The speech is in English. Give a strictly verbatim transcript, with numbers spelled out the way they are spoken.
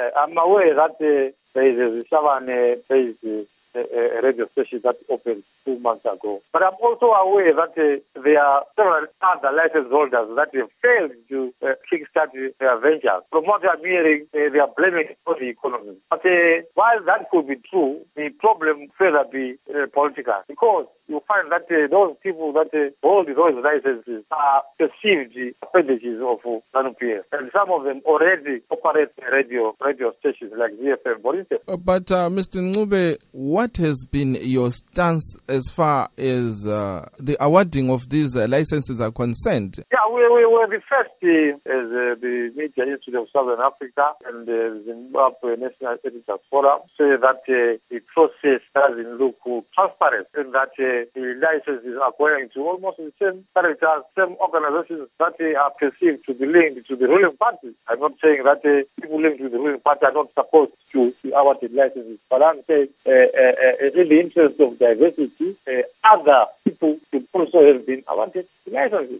I'm aware that uh, there is a Shabane-based uh, uh, radio station that opened two months ago. But I'm also aware that uh, there are several other license holders that have failed to uh, kickstart their ventures. From what I'm hearing, uh, they are blaming on the economy. But uh, while that could be true, the problem further be uh, political, because you find that uh, those people that uh, hold those licenses are perceived appendages of uh, ZANU P F, and some of them already operate radio radio stations like Z F M, for instance. Uh, but uh, Mister Ncube, what has been your stance as far as uh, the awarding of these uh, licenses are concerned? Yeah, we, we were the first uh, as uh, the Media Institute of Southern Africa and the uh, Zimbabwe National Editors Forum say that uh, the process doesn't look transparent, and that uh, the licenses are going to almost the same characters, same organizations that uh, are perceived to be linked to the ruling party. I'm not saying that uh, people linked to the ruling party are not supposed to be awarded licenses, but I'm saying uh, uh, uh, in the interest of diversity, uh, other people should also have been awarded licenses.